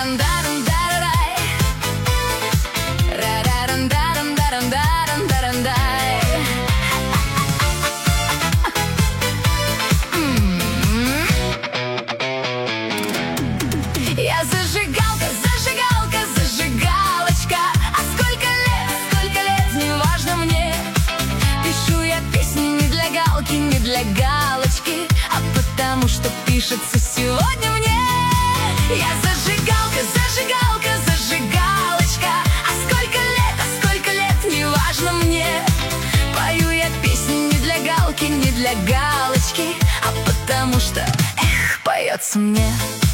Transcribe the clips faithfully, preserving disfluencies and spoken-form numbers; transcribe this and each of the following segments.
Я зажигалка, зажигалка, зажигалочка. А сколько лет, сколько лет, неважно мне. Пишу я песни не для галки, не для галочки, а потому что пишется сегодня мне. Я зажигалка, зажигалка, зажигалочка. А сколько лет, а сколько лет, неважно мне. Пою я песни не для галки, не для галочки, а потому что, эх, поется мне.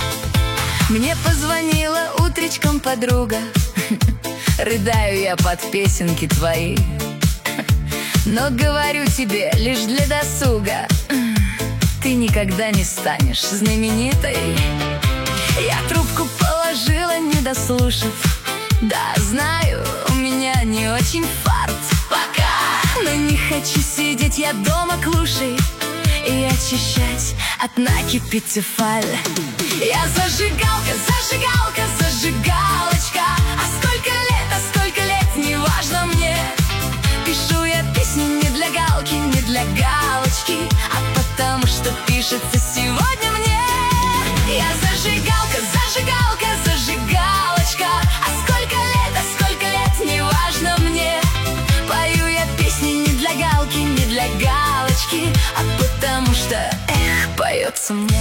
Мне позвонила утречком подруга. Рыдаю я под песенки твои, но говорю тебе лишь для досуга: ты никогда не станешь знаменитой. Я трубку положила, не дослушав. Да, знаю, у меня не очень фарт пока, но не хочу сидеть я дома клушей и очищать от накипи тефаль. Я зажигалка, зажигалка, зажигалочка. А сколько лет, а сколько лет, неважно мне. Пишу я песни не для галки, не для галочки, а потому что пишется сегодня мне. Я зажигалка, зажигалка, зажигалочка. А сколько лет, а сколько лет, неважно мне. Пою я песни не для галки, не для галочки, а потому что, эх, поется мне.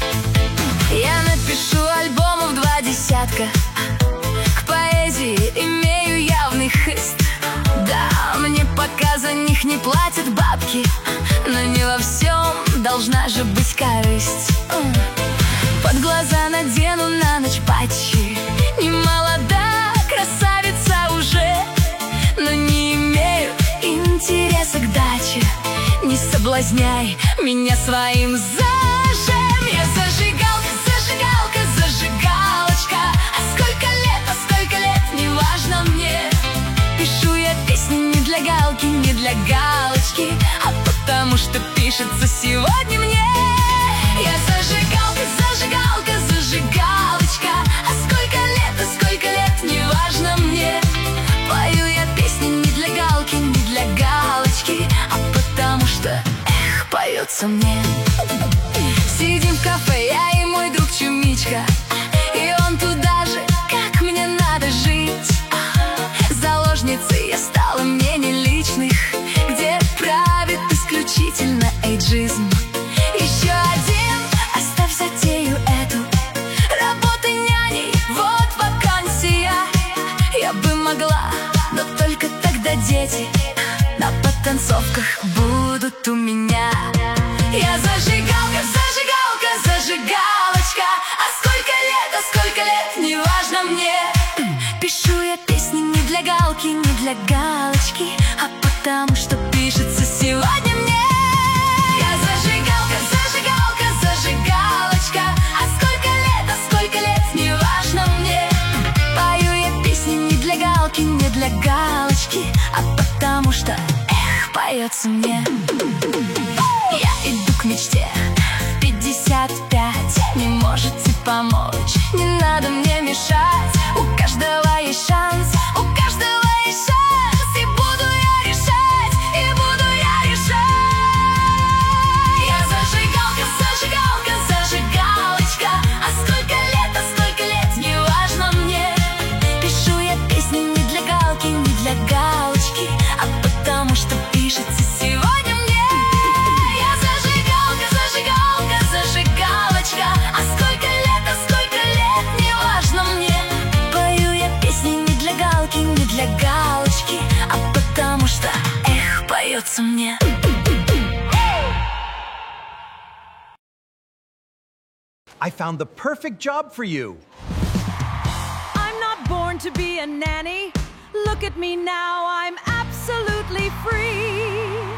Я напишу альбомов два десятка, к поэзии имею явный хист. Да, мне пока за них не платят бабки, но не во всем должна же быть корысть. Под глаза надену на ночь патчи. Не молода, красавица уже, но не имею интереса к даче. Не соблазняй меня своим зажем. Я зажигалка, зажигалка, зажигалочка. А сколько лет, а сколько лет, неважно мне. Пишу я песни не для галки, не для галочки, а потому что пишется сегодня мне. Я зажигалка, зажигалка, зажигалочка. А сколько лет, а сколько лет, неважно мне. Пою я песни не для галки, не для галочки, а потому что, эх, поется мне. Сидим в кафе, я и мой друг Чумичка, и он туда же, как мне надо жить. Заложницей я стала мнений личных, где правит исключительно эйджизм. Еще один, оставь затею эту, работа няней, вот вакансия. Я бы могла, но только тогда дети на подтанцовках будут у меня. Я зажигалка, зажигалка, зажигалочка. А сколько лет, а сколько лет, неважно мне. Пишу я песни не для галки, не для галочки, а потому что пишется сегодня мне. Я зажигалка, зажигалка, зажигалочка. А сколько лет, а сколько лет, неважно мне. Пою я песни не для галки, не для галочки, а потому что, эх, поется мне. Я иду к мечте в пятьдесят пять. Не можете помочь, не надо мне мешать. У каждого есть шанс, у каждого есть шанс. И буду я решать, и буду я решать. Я зажигалка, зажигалка, зажигалочка. А сколько лет, а сколько лет, неважно мне. Пишу я песни не для галки, не для галочки, а потому что пишется сегодня мне. Я зажигалка, зажигалка, зажигалочка. А сколько лет, а сколько лет, неважно мне. Пою я песни не для галки, не для галочки, а потому что, эх, поется мне. I found the perfect job for you. I'm not born to be a nanny. Look at me now, I'm absolutely free.